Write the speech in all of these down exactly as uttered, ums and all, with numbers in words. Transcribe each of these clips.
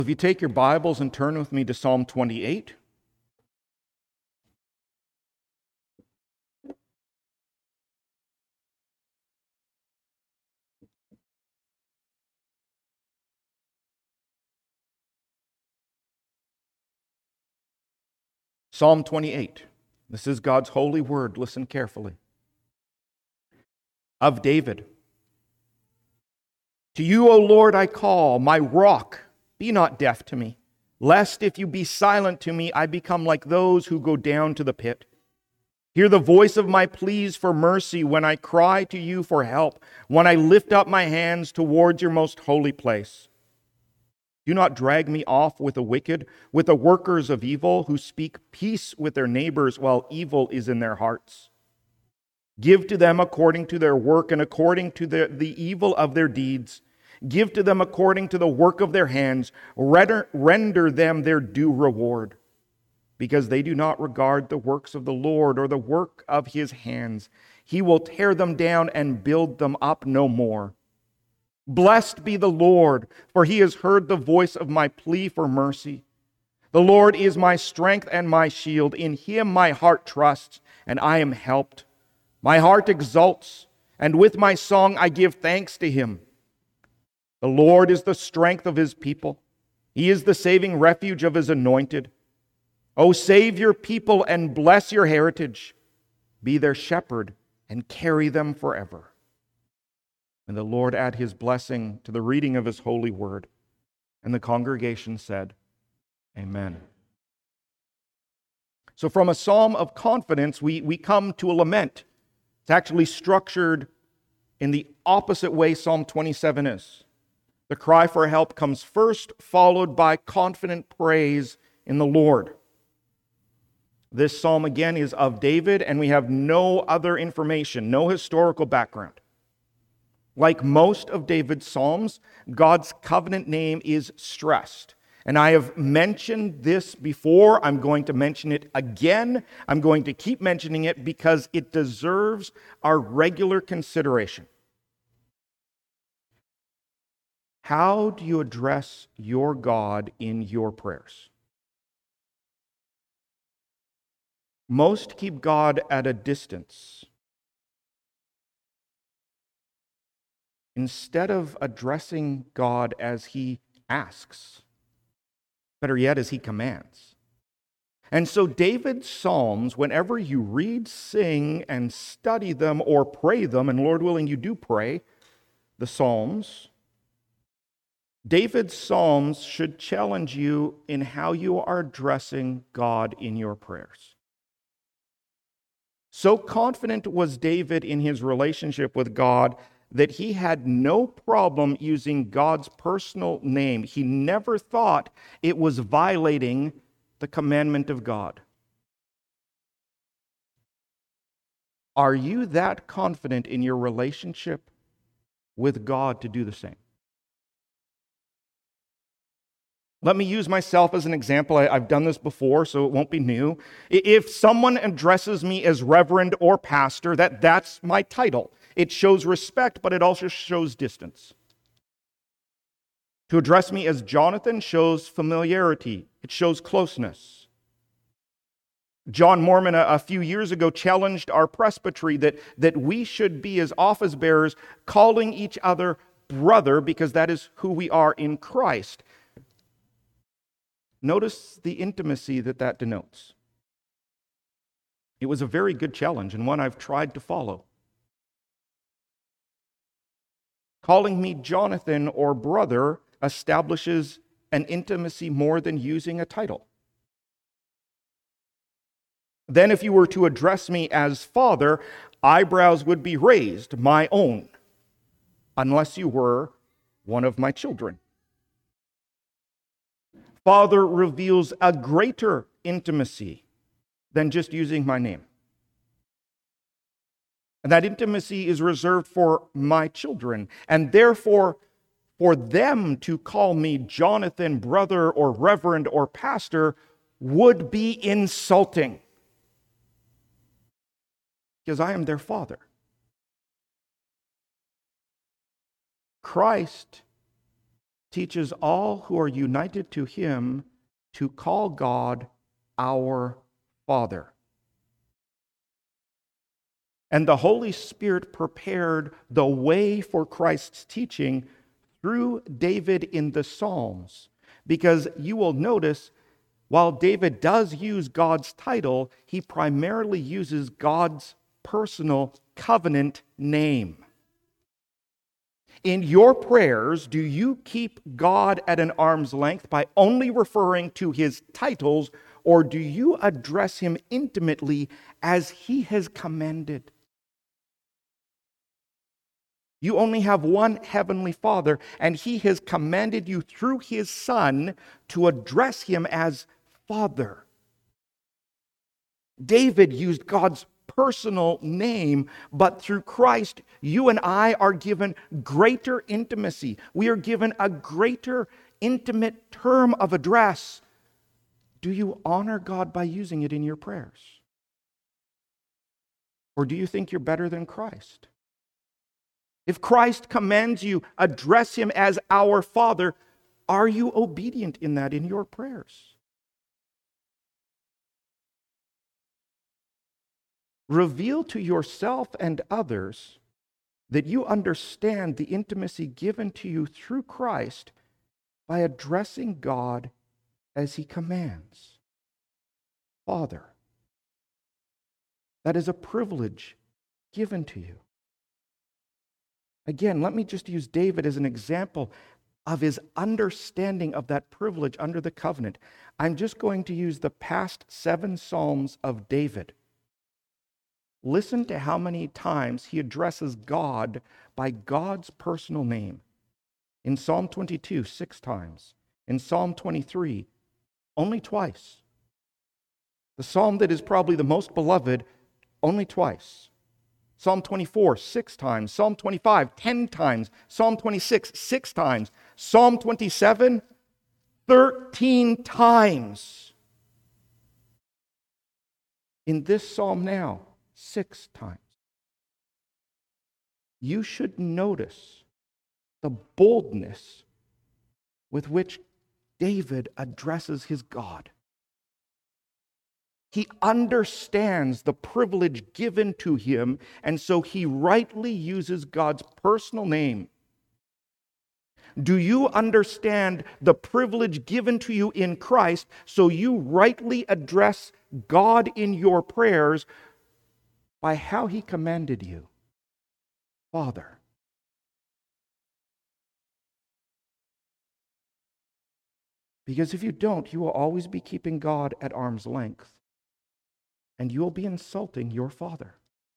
If you take your Bibles and turn with me to Psalm twenty-eight. Psalm twenty-eight. This is God's holy word. Listen carefully. Of David. To you, O Lord, I call, my rock, be not deaf to me, lest if you be silent to me, I become like those who go down to the pit. Hear the voice of my pleas for mercy when I cry to you for help, when I lift up my hands towards your most holy place. Do not drag me off with the wicked, with the workers of evil who speak peace with their neighbors while evil is in their hearts. Give to them according to their work and according to the, the evil of their deeds. Give to them according to the work of their hands. Render, render them their due reward. Because they do not regard the works of the Lord or the work of his hands. He will tear them down and build them up no more. Blessed be the Lord, for he has heard the voice of my plea for mercy. The Lord is my strength and my shield. In him my heart trusts, and I am helped. My heart exults, and with my song I give thanks to him. The Lord is the strength of his people. He is the saving refuge of his anointed. O save your people and bless your heritage. Be their shepherd and carry them forever. And the Lord add his blessing to the reading of his holy word. And the congregation said, Amen. So from a psalm of confidence, we, we come to a lament. It's actually structured in the opposite way Psalm twenty-seven is. The cry for help comes first, followed by confident praise in the Lord. This psalm again is of David, and we have no other information, no historical background. Like most of David's psalms, God's covenant name is stressed. And I have mentioned this before. I'm going to mention it again. I'm going to keep mentioning it because it deserves our regular consideration. How do you address your God in your prayers? Most keep God at a distance. Instead of addressing God as he asks. Better yet, as he commands. And so David's Psalms, whenever you read, sing, and study them or pray them, and Lord willing you do pray the Psalms, David's Psalms should challenge you in how you are addressing God in your prayers. So confident was David in his relationship with God that he had no problem using God's personal name. He never thought it was violating the commandment of God. Are you that confident in your relationship with God to do the same? Let me use myself as an example. I, I've done this before, so it won't be new. If someone addresses me as reverend or pastor, that, that's my title. It shows respect, but it also shows distance. To address me as Jonathan shows familiarity. It shows closeness. John Mormon, a, a few years ago, challenged our presbytery that, that we should be, as office bearers, calling each other brother because that is who we are in Christ. Notice the intimacy that that denotes. It was a very good challenge and one I've tried to follow. Calling me Jonathan or brother establishes an intimacy more than using a title. Then if you were to address me as father, eyebrows would be raised, my own, unless you were one of my children. Father reveals a greater intimacy than just using my name. And that intimacy is reserved for my children. And therefore, for them to call me Jonathan, brother, or reverend, or pastor would be insulting. Because I am their father. Christ teaches all who are united to him to call God our Father. And the Holy Spirit prepared the way for Christ's teaching through David in the Psalms. Because you will notice, while David does use God's title, he primarily uses God's personal covenant name. In your prayers, do you keep God at an arm's length by only referring to his titles, or do you address him intimately as he has commanded? You only have one heavenly Father, and he has commanded you through his Son to address him as Father. David used God's personal name, but through Christ, you and I are given greater intimacy. We are given a greater intimate term of address. Do you honor God by using it in your prayers? Or do you think you're better than Christ? If Christ commands you, address him as our Father, are you obedient in that in your prayers? Reveal to yourself and others that you understand the intimacy given to you through Christ by addressing God as he commands. Father. That is a privilege given to you. Again, let me just use David as an example of his understanding of that privilege under the covenant. I'm just going to use the past seven Psalms of David. Listen to how many times he addresses God by God's personal name. In Psalm twenty-two, six times. In Psalm twenty-three, only twice. The psalm that is probably the most beloved, only twice. Psalm twenty-four, six times. Psalm twenty-five, ten times. Psalm twenty-six, six times. Psalm twenty-seven, thirteen times. In this psalm now, six times. You should notice the boldness with which David addresses his God. He understands the privilege given to him, and so he rightly uses God's personal name. Do you understand the privilege given to you in Christ, so you rightly address God in your prayers by how he commanded you? Father. Because if you don't, you will always be keeping God at arm's length, and you will be insulting your Father.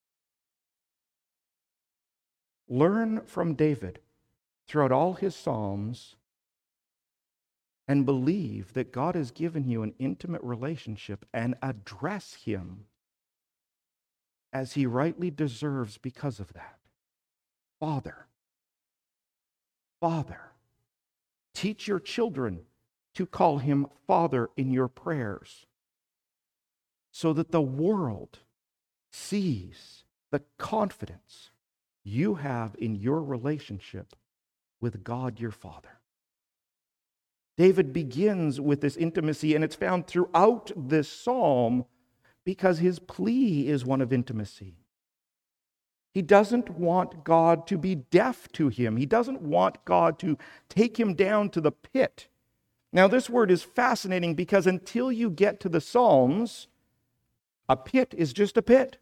Learn from David throughout all his Psalms and believe that God has given you an intimate relationship, and address him as he rightly deserves because of that. Father. Father. Teach your children to call him Father in your prayers, so that the world sees the confidence you have in your relationship with God your Father. David begins with this intimacy, and it's found throughout this psalm because his plea is one of intimacy. He doesn't want God to be deaf to him. He doesn't want God to take him down to the pit. Now, this word is fascinating because until you get to the Psalms, a pit is just a pit.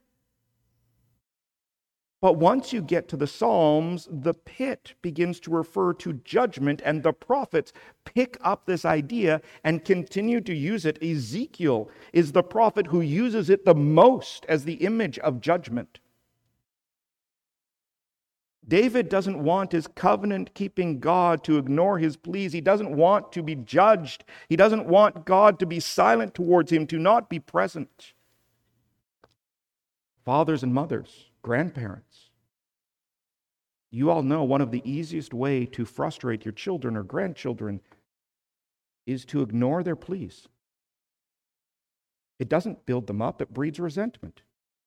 But once you get to the Psalms, the pit begins to refer to judgment, and the prophets pick up this idea and continue to use it. Ezekiel is the prophet who uses it the most as the image of judgment. David doesn't want his covenant-keeping God to ignore his pleas. He doesn't want to be judged. He doesn't want God to be silent towards him, to not be present. Fathers and mothers, grandparents, you all know one of the easiest way to frustrate your children or grandchildren is to ignore their pleas. It doesn't build them up, it breeds resentment.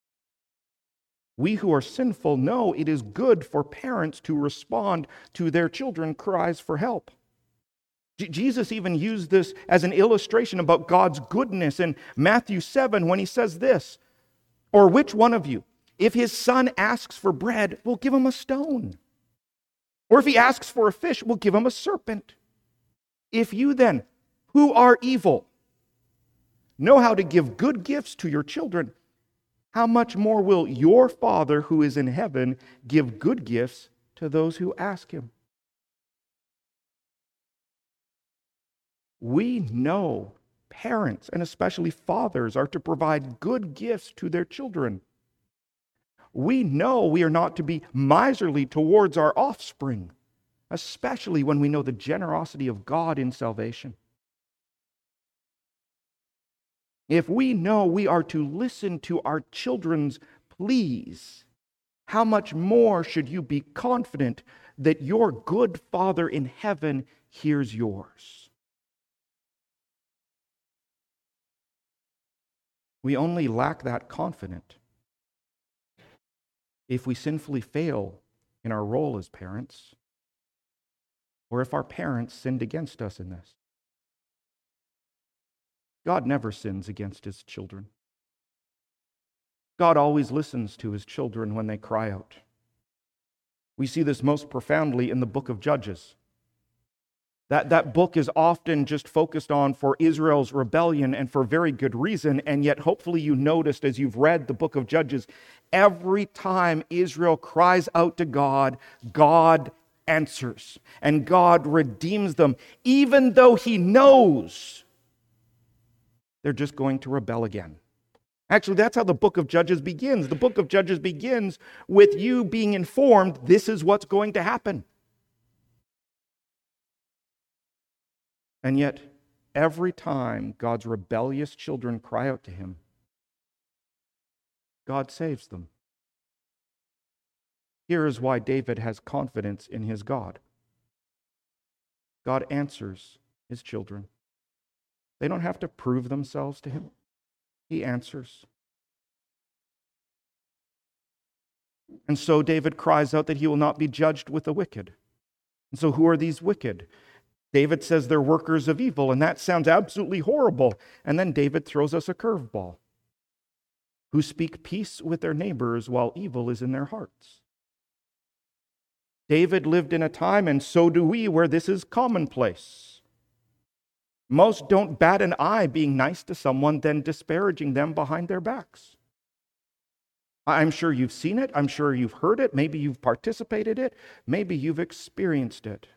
We who are sinful know it is good for parents to respond to their children's cries for help. J- Jesus even used this as an illustration about God's goodness in Matthew seven when he says this, or which one of you, if his son asks for bread, will give him a stone? Or if he asks for a fish, will give him a serpent? If you then, who are evil, know how to give good gifts to your children, how much more will your Father who is in heaven give good gifts to those who ask him? We know parents, and especially fathers, are to provide good gifts to their children. We know we are not to be miserly towards our offspring, especially when we know the generosity of God in salvation. If we know we are to listen to our children's pleas, how much more should you be confident that your good Father in heaven hears yours? We only lack that confidence if we sinfully fail in our role as parents, or if our parents sinned against us in this. God never sins against his children. God always listens to his children when they cry out. We see this most profoundly in the book of Judges. That, that book is often just focused on for Israel's rebellion, and for very good reason, and yet hopefully you noticed as you've read the book of Judges, every time Israel cries out to God, God answers, and God redeems them, even though he knows they're just going to rebel again. Actually, that's how the book of Judges begins. The book of Judges begins with you being informed this is what's going to happen. And yet, every time God's rebellious children cry out to him, God saves them. Here is why David has confidence in his God. God answers his children. They don't have to prove themselves to him. He answers. And so David cries out that he will not be judged with the wicked. And so who are these wicked? David says they're workers of evil, and that sounds absolutely horrible. And then David throws us a curveball. Who speak peace with their neighbors while evil is in their hearts. David lived in a time, and so do we, where this is commonplace. Most don't bat an eye being nice to someone, then disparaging them behind their backs. I'm sure you've seen it. I'm sure you've heard it. Maybe you've participated in it. Maybe you've experienced it.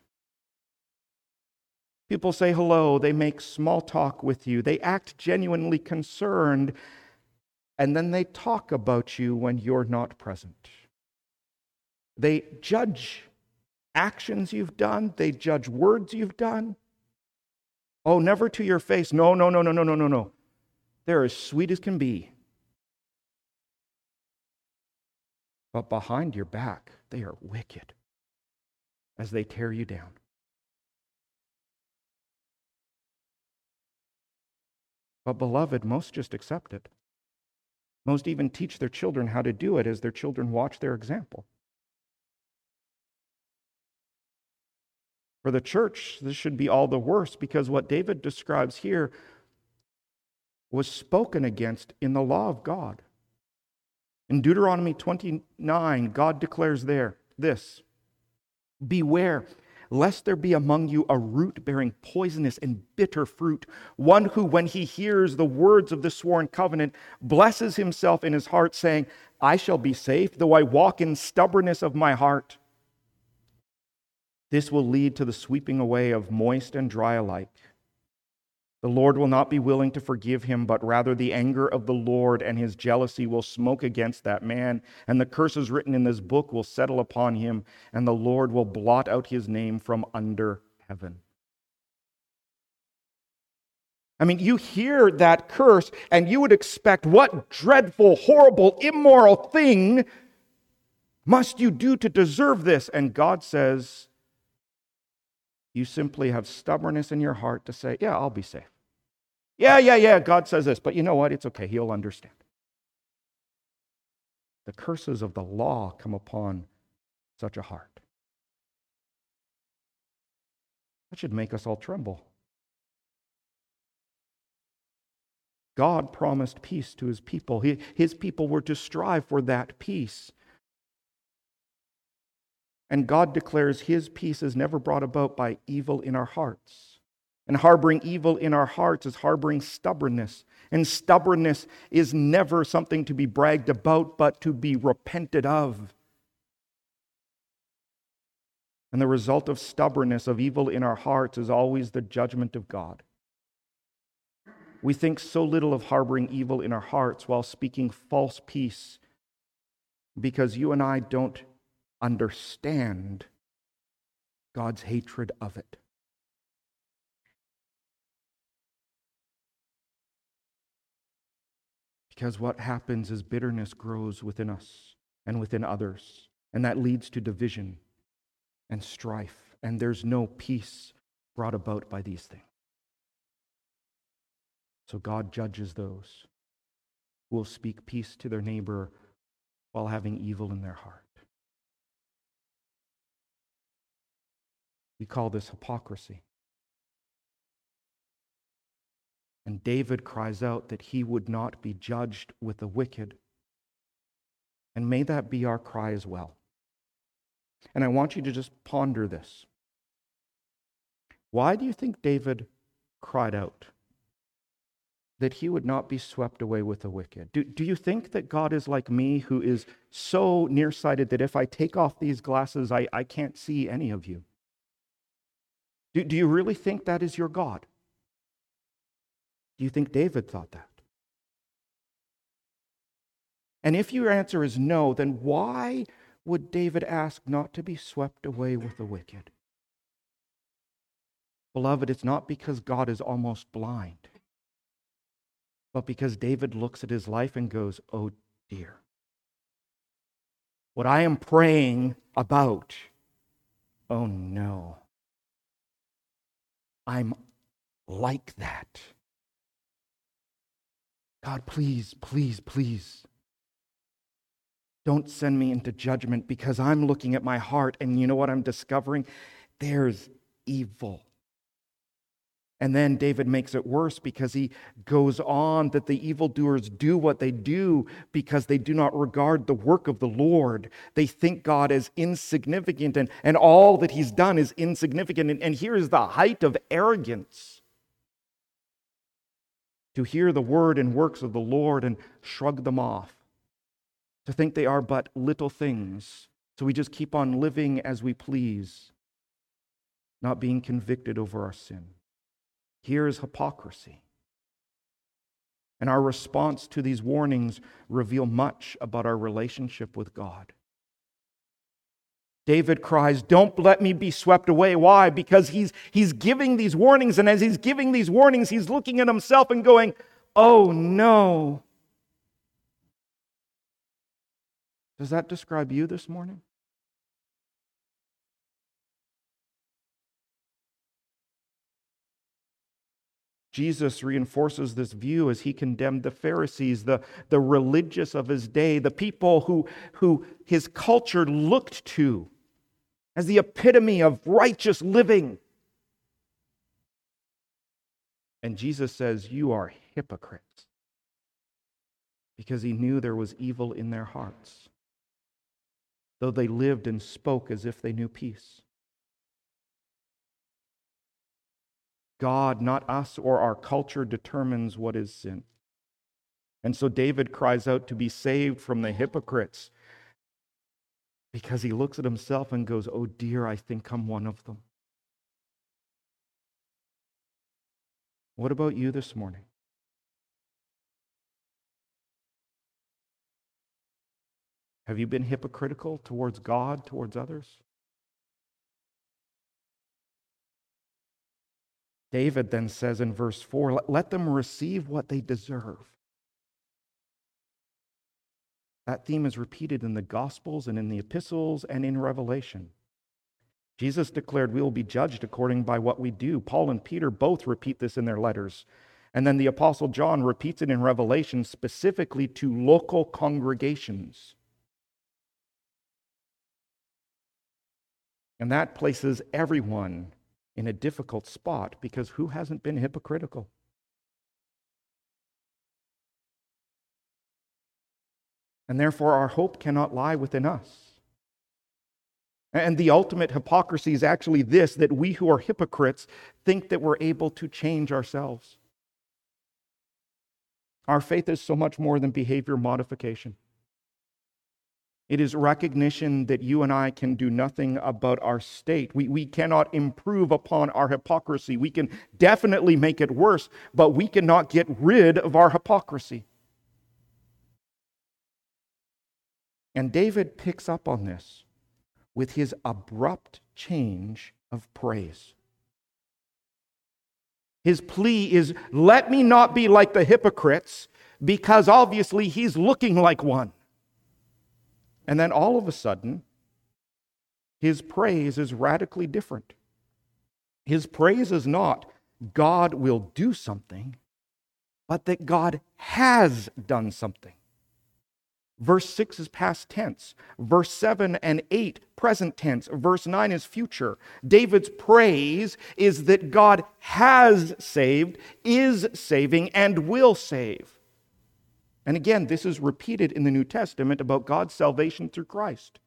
People say hello, they make small talk with you, they act genuinely concerned, and then they talk about you when you're not present. They judge actions you've done, they judge words you've done. Oh, never to your face. No, no, no, no, no, no, no, no. They're as sweet as can be. But behind your back, they are wicked as they tear you down. But beloved, most just accept it. Most even teach their children how to do it as their children watch their example. For the church, this should be all the worse, because what David describes here was spoken against in the law of God. In Deuteronomy twenty-nine, God declares there this, beware, lest there be among you a root bearing poisonous and bitter fruit, one who, when he hears the words of the sworn covenant, blesses himself in his heart, saying, I shall be safe, though I walk in stubbornness of my heart. This will lead to the sweeping away of moist and dry alike. The Lord will not be willing to forgive him, but rather the anger of the Lord and his jealousy will smoke against that man, and the curses written in this book will settle upon him, and the Lord will blot out his name from under heaven. I mean, you hear that curse, and you would expect, what dreadful, horrible, immoral thing must you do to deserve this? And God says, you simply have stubbornness in your heart to say, yeah, I'll be safe. Yeah, yeah, yeah, God says this, but you know what? It's okay. He'll understand. The curses of the law come upon such a heart. That should make us all tremble. God promised peace to his people. He, his people were to strive for that peace. And God declares his peace is never brought about by evil in our hearts. And harboring evil in our hearts is harboring stubbornness. And stubbornness is never something to be bragged about, but to be repented of. And the result of stubbornness, of evil in our hearts, is always the judgment of God. We think so little of harboring evil in our hearts while speaking false peace because you and I don't understand God's hatred of it. Because what happens is bitterness grows within us and within others, and that leads to division and strife, and there's no peace brought about by these things. So God judges those who will speak peace to their neighbor while having evil in their heart. We call this hypocrisy. And David cries out that he would not be judged with the wicked. And may that be our cry as well. And I want you to just ponder this. Why do you think David cried out that he would not be swept away with the wicked? Do, do you think that God is like me, who is so nearsighted that if I take off these glasses, I, I can't see any of you? Do, do you really think that is your God? Do you think David thought that? And if your answer is no, then why would David ask not to be swept away with the wicked? Beloved, it's not because God is almost blind, but because David looks at his life and goes, oh dear. What I am praying about, oh no. I'm like that. God, please, please, please. Don't send me into judgment, because I'm looking at my heart and you know what I'm discovering? There's evil. And then David makes it worse because he goes on that the evildoers do what they do because they do not regard the work of the Lord. They think God is insignificant, and, and all that he's done is insignificant. And, and here is the height of arrogance: to hear the word and works of the Lord and shrug them off, to think they are but little things. So we just keep on living as we please, not being convicted over our sin. Here is hypocrisy. And our response to these warnings reveal much about our relationship with God. David cries, don't let me be swept away. Why? Because he's, he's giving these warnings, and as he's giving these warnings, he's looking at himself and going, oh no. Does that describe you this morning? Jesus reinforces this view as he condemned the Pharisees, the, the religious of his day, the people who, who his culture looked to as the epitome of righteous living. And Jesus says, you are hypocrites, because he knew there was evil in their hearts, though they lived and spoke as if they knew peace. God, not us or our culture, determines what is sin. And so David cries out to be saved from the hypocrites, because he looks at himself and goes, oh dear, I think I'm one of them. What about you this morning? Have you been hypocritical towards God, towards others? David then says in verse four, let them receive what they deserve. That theme is repeated in the Gospels and in the epistles and in Revelation. Jesus declared we will be judged according by what we do. Paul and Peter both repeat this in their letters. And then the Apostle John repeats it in Revelation, specifically to local congregations. And that places everyone in a difficult spot, because who hasn't been hypocritical? And therefore, our hope cannot lie within us. And the ultimate hypocrisy is actually this, that we who are hypocrites think that we're able to change ourselves. Our faith is so much more than behavior modification. It is recognition that you and I can do nothing about our state. We, we cannot improve upon our hypocrisy. We can definitely make it worse, but we cannot get rid of our hypocrisy. And David picks up on this with his abrupt change of praise. His plea is, let me not be like the hypocrites, because obviously he's looking like one. And then all of a sudden, his praise is radically different. His praise is not, God will do something, but that God has done something. Verse six is past tense. Verse seven and eight, present tense. Verse nine is future. David's praise is that God has saved, is saving, and will save. And again, this is repeated in the New Testament about God's salvation through Christ.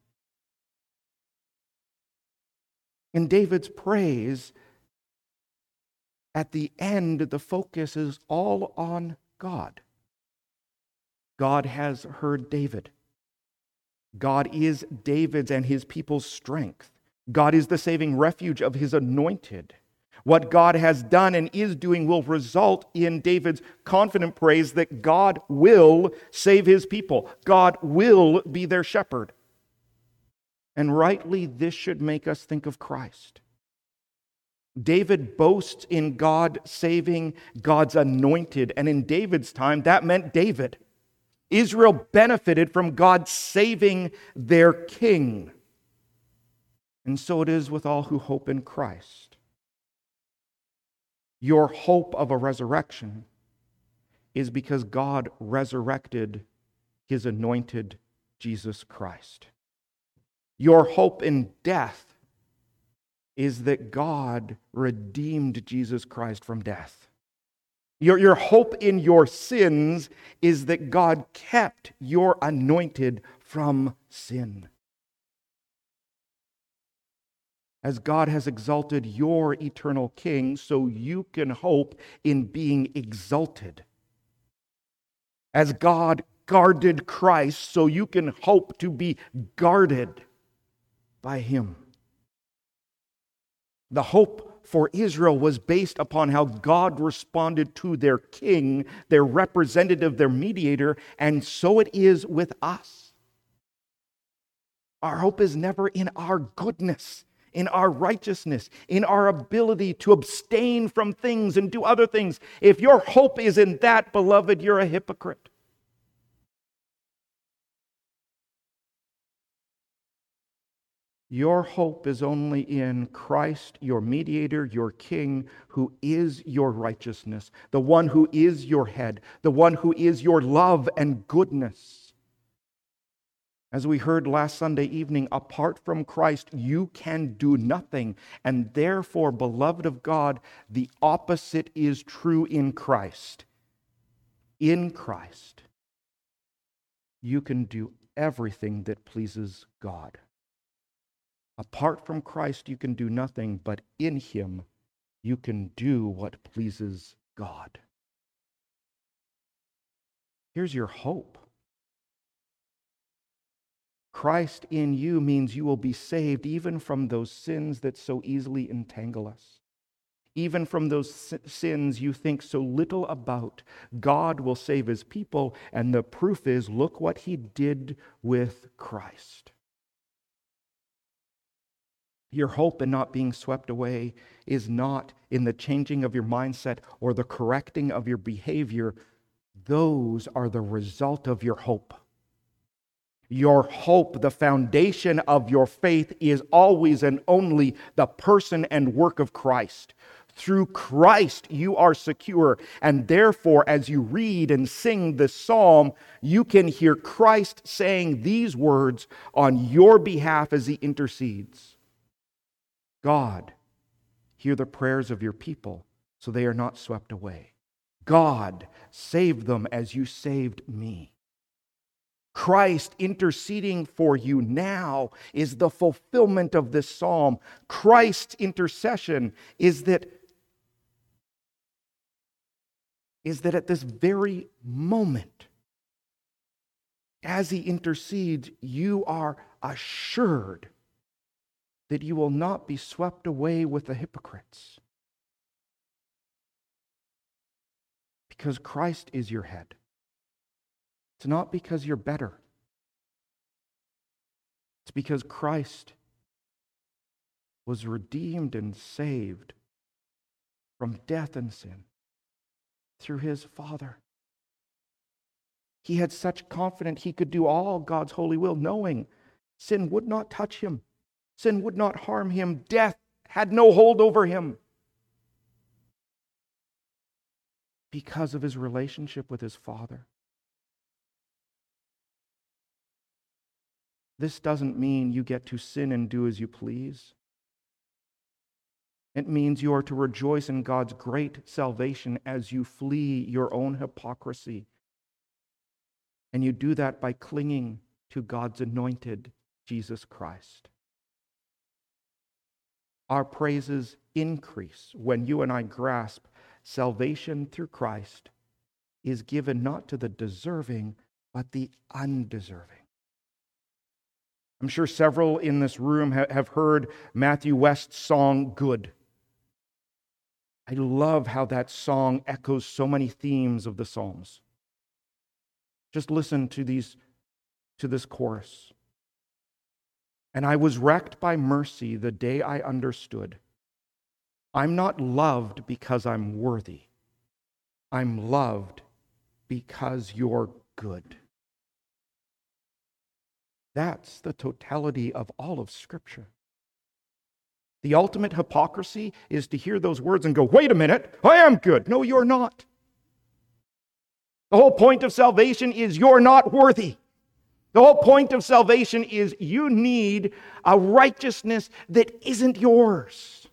In David's praise, at the end, the focus is all on God. God has heard David. God is David's and his people's strength. God is the saving refuge of his anointed. What God has done and is doing will result in David's confident praise that God will save his people. God will be their shepherd. And rightly, this should make us think of Christ. David boasts in God saving God's anointed, and in David's time, that meant David. Israel benefited from God saving their king. And so it is with all who hope in Christ. Your hope of a resurrection is because God resurrected his anointed Jesus Christ. Your hope in death is that God redeemed Jesus Christ from death. Your, your hope in your sins is that God kept your anointed from sin. As God has exalted your eternal King, so you can hope in being exalted. As God guarded Christ, so you can hope to be guarded by him. The hope for Israel was based upon how God responded to their king, their representative, their mediator, and so it is with us. Our hope is never in our goodness, in our righteousness, in our ability to abstain from things and do other things. If your hope is in that, beloved, you're a hypocrite. Your hope is only in Christ, your mediator, your king, who is your righteousness, the one who is your head, the one who is your love and goodness. As we heard last Sunday evening, apart from Christ, you can do nothing. And therefore, beloved of God, the opposite is true in Christ. In Christ, you can do everything that pleases God. Apart from Christ, you can do nothing, but in him, you can do what pleases God. Here's your hope. Christ in you means you will be saved even from those sins that so easily entangle us. Even from those sins you think so little about. God will save his people, and the proof is, look what he did with Christ. Your hope in not being swept away is not in the changing of your mindset or the correcting of your behavior. Those are the result of your hope. Your hope, the foundation of your faith, is always and only the person and work of Christ. Through Christ you are secure, and therefore as you read and sing this psalm, you can hear Christ saying these words on your behalf as he intercedes. God, Hear the prayers of your people, so they are not swept away. God, save them as you saved me. Christ interceding for you now is the fulfillment of this psalm. Christ's intercession is that, is that at this very moment, as he intercedes, you are assured that you will not be swept away with the hypocrites. Because Christ is your head. It's not because you're better. It's because Christ was redeemed and saved from death and sin through his Father. He had such confidence he could do all God's holy will, knowing sin would not touch him. Sin would not harm him. Death had no hold over him. Because of his relationship with his Father. This doesn't mean you get to sin and do as you please. It means you are to rejoice in God's great salvation as you flee your own hypocrisy. And you do that by clinging to God's anointed, Jesus Christ. Our praises increase when you and I grasp salvation through Christ is given not to the deserving, but the undeserving. I'm sure several in this room have heard Matthew West's song, Good. I love how that song echoes so many themes of the Psalms. Just listen to these, to this chorus. And I was wrecked by mercy the day I understood. I'm not loved because I'm worthy. I'm loved because you're good. That's the totality of all of Scripture. The ultimate hypocrisy is to hear those words and go, wait a minute, I am good. No, you're not. The whole point of salvation is you're not worthy. The whole point of salvation is you need a righteousness that isn't yours.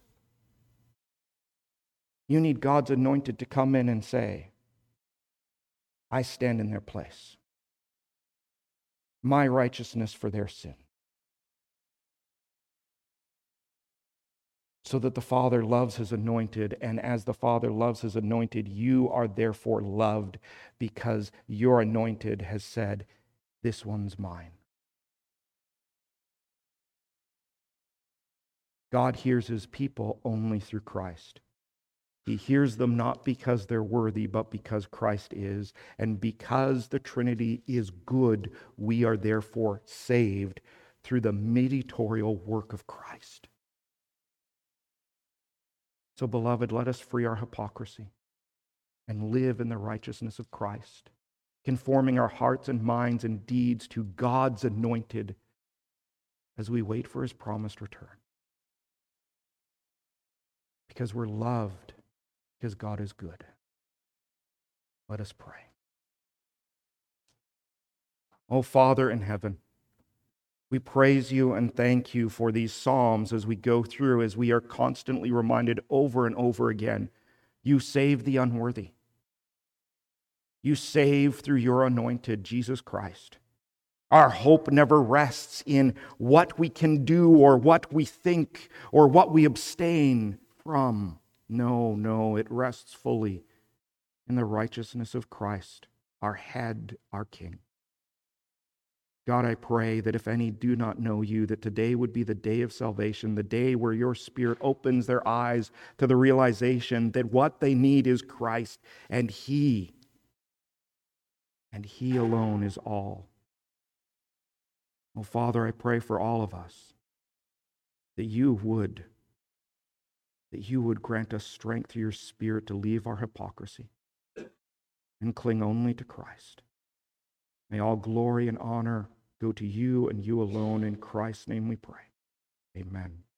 You need God's anointed to come in and say, I stand in their place. My righteousness for their sin. So that the Father loves his anointed, and as the Father loves his anointed, you are therefore loved because your anointed has said, this one's mine. God hears his people only through Christ. He hears them not because they're worthy, but because Christ is. And because the Trinity is good, we are therefore saved through the mediatorial work of Christ. So, beloved, let us free our hypocrisy and live in the righteousness of Christ, conforming our hearts and minds and deeds to God's anointed as we wait for his promised return. Because we're loved, because God is good. Let us pray. Oh, Father in heaven, we praise you and thank you for these Psalms as we go through, as we are constantly reminded over and over again, you save the unworthy. You save through your anointed, Jesus Christ. Our hope never rests in what we can do or what we think or what we abstain from. No, no, it rests fully in the righteousness of Christ, our head, our King. God, I pray that if any do not know you, that today would be the day of salvation, the day where your Spirit opens their eyes to the realization that what they need is Christ, and He, and He alone is all. Oh, Father, I pray for all of us that you would that you would grant us strength through your Spirit to leave our hypocrisy and cling only to Christ. May all glory and honor go to you and you alone. In Christ's name we pray. Amen.